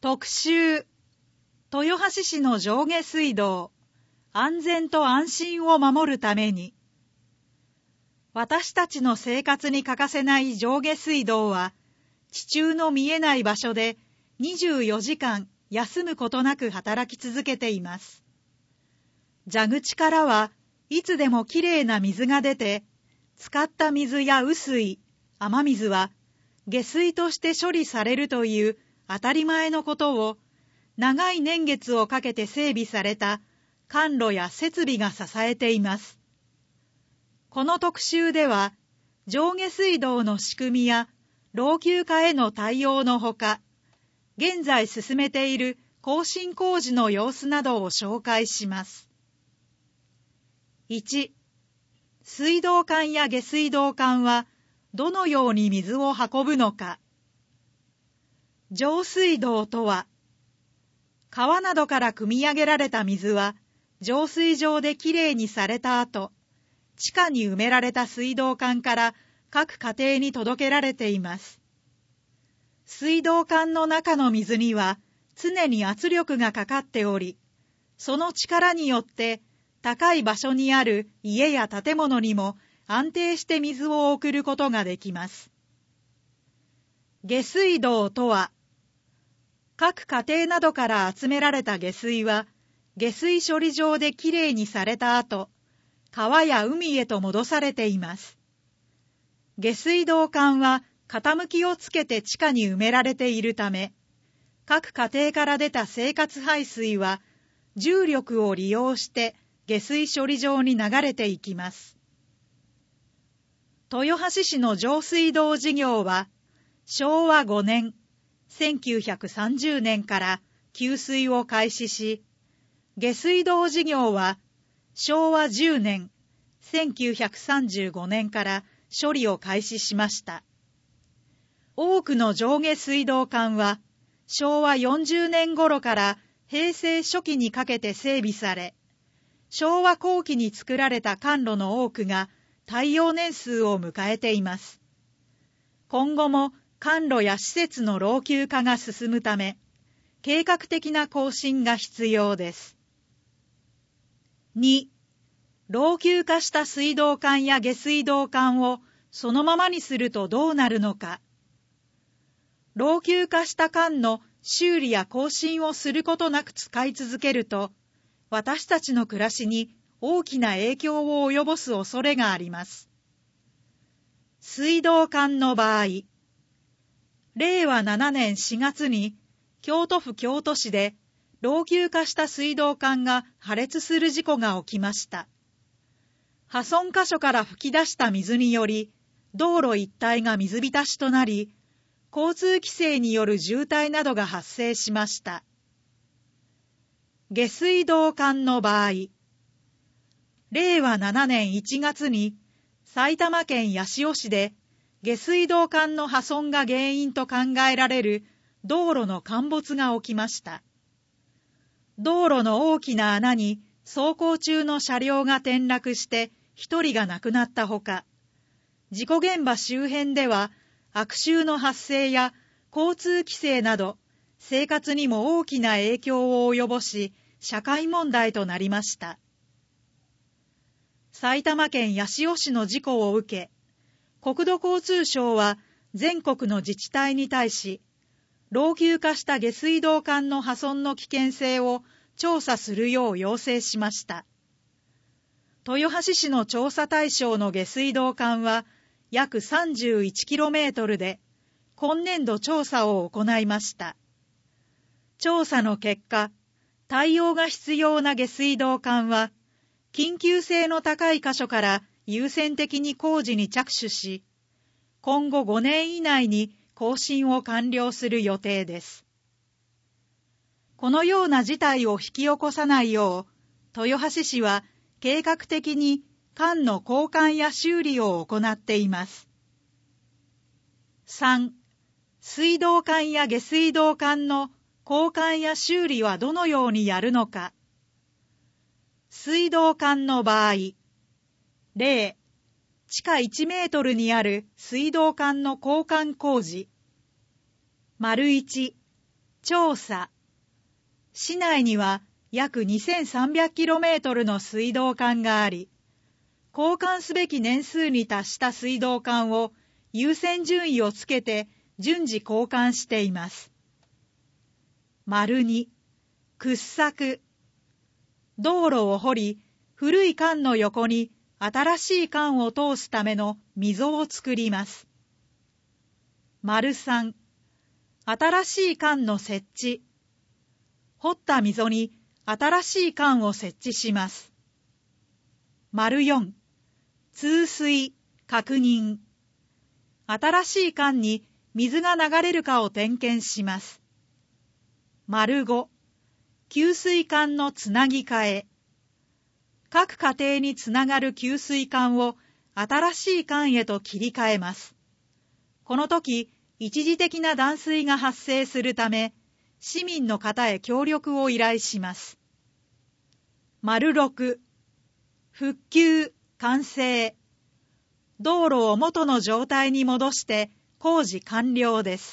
特集、豊橋市の上下水道、安全と安心を守るために。私たちの生活に欠かせない上下水道は、地中の見えない場所で24時間休むことなく働き続けています。蛇口からはいつでもきれいな水が出て、使った水や雨水、雨水は下水として処理されるという当たり前のことを、長い年月をかけて整備された管路や設備が支えています。この特集では、上下水道の仕組みや老朽化への対応のほか、現在進めている更新工事の様子などを紹介します。1、水道管や下水道管はどのように水を運ぶのか。上水道とは、川などから汲み上げられた水は、浄水場できれいにされた後、地下に埋められた水道管から各家庭に届けられています。水道管の中の水には常に圧力がかかっており、その力によって高い場所にある家や建物にも安定して水を送ることができます。下水道とは、各家庭などから集められた下水は、下水処理場できれいにされた後、川や海へと戻されています。下水道管は傾きをつけて地下に埋められているため、各家庭から出た生活排水は、重力を利用して下水処理場に流れていきます。豊橋市の上水道事業は、昭和5年、1930年から給水を開始し、下水道事業は昭和10年、1935年から処理を開始しました。多くの上下水道管は昭和40年頃から平成初期にかけて整備され、昭和後期に作られた管路の多くが耐用年数を迎えています。今後も管路や施設の老朽化が進むため、計画的な更新が必要です。2、老朽化した水道管や下水道管をそのままにするとどうなるのか。老朽化した管の修理や更新をすることなく使い続けると、私たちの暮らしに大きな影響を及ぼす恐れがあります。水道管の場合、令和7年4月に京都府京都市で老朽化した水道管が破裂する事故が起きました。破損箇所から噴き出した水により、道路一帯が水浸しとなり、交通規制による渋滞などが発生しました。下水道管の場合、令和7年1月に埼玉県八潮市で下水道管の破損が原因と考えられる道路の陥没が起きました。道路の大きな穴に走行中の車両が転落して1人が亡くなったほか、事故現場周辺では悪臭の発生や交通規制など生活にも大きな影響を及ぼし、社会問題となりました。埼玉県八潮市の事故を受け、国土交通省は全国の自治体に対し、老朽化した下水道管の破損の危険性を調査するよう要請しました。豊橋市の調査対象の下水道管は約 31km で、今年度調査を行いました。調査の結果、対応が必要な下水道管は、緊急性の高い箇所から優先的に工事に着手し、今後5年以内に更新を完了する予定です。このような事態を引き起こさないよう、豊橋市は計画的に管の交換や修理を行っています。3、水道管や下水道管の交換や修理はどのようにやるのか。水道管の場合、例、地下1メートルにある水道管の交換工事。1、 調査。市内には約 2300km の水道管があり、交換すべき年数に達した水道管を優先順位をつけて順次交換しています。2、掘削。道路を掘り、古い管の横に新しい管を通すための溝を作ります。3、新しい管の設置。掘った溝に新しい管を設置します。4、通水、確認。新しい管に水が流れるかを点検します。5、給水管のつなぎ替え。各家庭につながる給水管を新しい管へと切り替えます。この時、一時的な断水が発生するため、市民の方へ協力を依頼します。6、復旧、完成。道路を元の状態に戻して工事完了です。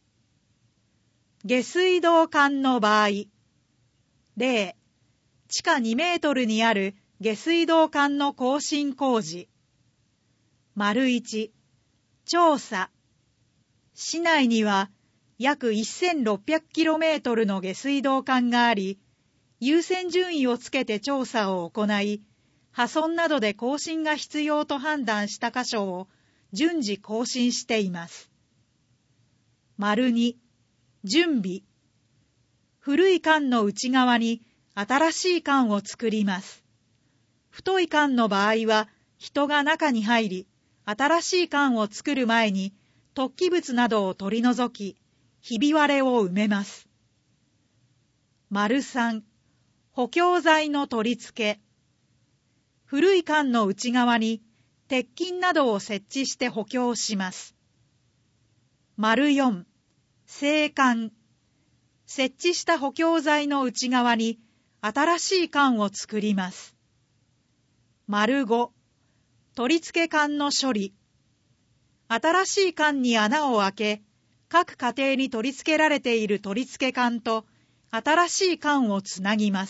下水道管の場合、例、地下2メートルにある下水道管の更新工事。1、調査。市内には約 1600km の下水道管があり、優先順位をつけて調査を行い、破損などで更新が必要と判断した箇所を順次更新しています。2、準備。古い管の内側に新しい管を作ります。太い管の場合は人が中に入り、新しい管を作る前に突起物などを取り除き、ひび割れを埋めます。3、補強材の取り付け。古い管の内側に鉄筋などを設置して補強します。4、整管。設置した補強材の内側に新しい管を作ります。5、取り付け管の処理。新しい管に穴を開け、各家庭に取り付けられている取り付け管と新しい管をつなぎます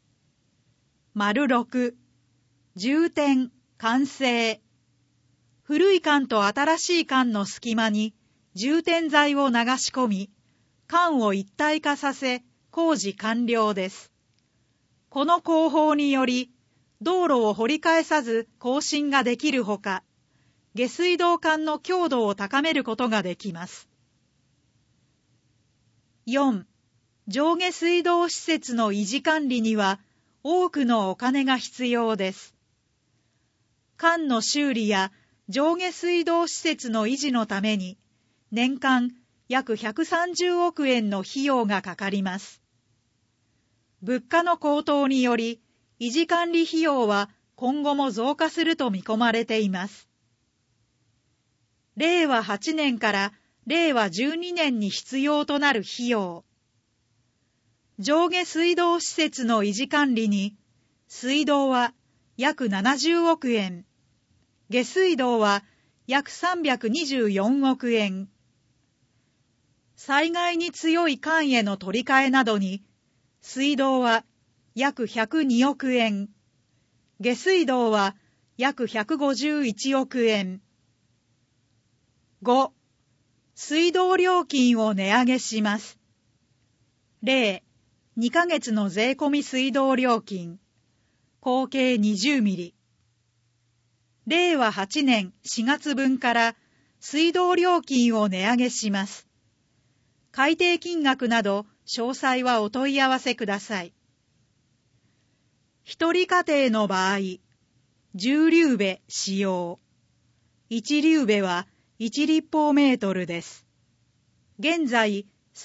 。6、充填、完成。古い管と新しい管の隙間に充填剤を流し込み、管を一体化させ、工事完了です。この工法により、道路を掘り返さず更新ができるほか、下水道管の強度を高めることができます。4、上下水道施設の維持管理には多くのお金が必要です。管の修理や上下水道施設の維持のために年間約130億円の費用がかかります。物価の高騰により維持管理費用は今後も増加すると見込まれています。令和8年から令和12年に必要となる費用。上下水道施設の維持管理に、水道は約70億円、下水道は約324億円。災害に強い管への取り替えなどに、水道は約102億円、下水道は約151億円。5、水道料金を値上げします。例、2ヶ月の税込み水道料金、合計20ミリ。令和8年4月分から水道料金を値上げします。改定金額など詳細はお問い合わせください。一人家庭の場合、10リューベ使用。1リューベは1立方メートルです。現在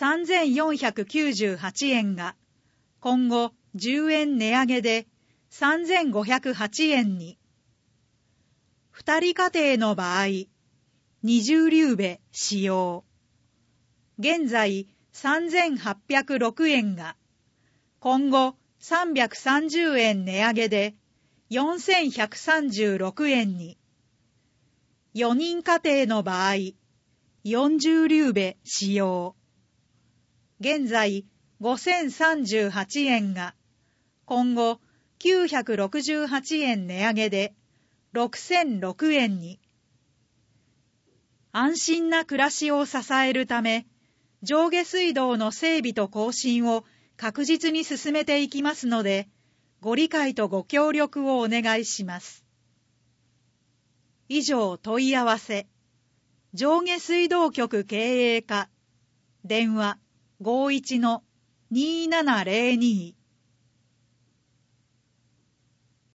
3498円が、今後10円値上げで3508円に。二人家庭の場合、20リューベ使用。現在3806円が、今後330円値上げで4136円に。4人家庭の場合、40リューベ使用。 現在5038円が、今後968円値上げで6006円に。安心な暮らしを支えるため、上下水道の整備と更新を確実に進めていきますので、ご理解とご協力をお願いします。以上問い合わせ、上下水道局経営課、電話51-2702